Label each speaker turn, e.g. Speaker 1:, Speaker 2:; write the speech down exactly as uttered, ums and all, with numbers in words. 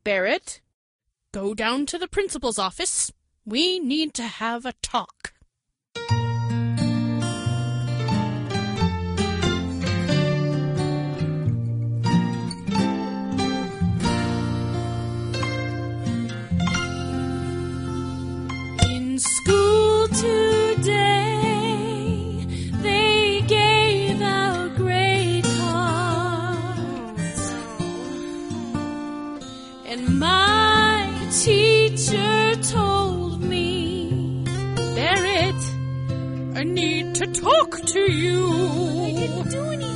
Speaker 1: Barrett, go down to the principal's office. We need to have a talk. In school today, they gave out grade cards, and my teacher told me, Barrett, I need to talk to you.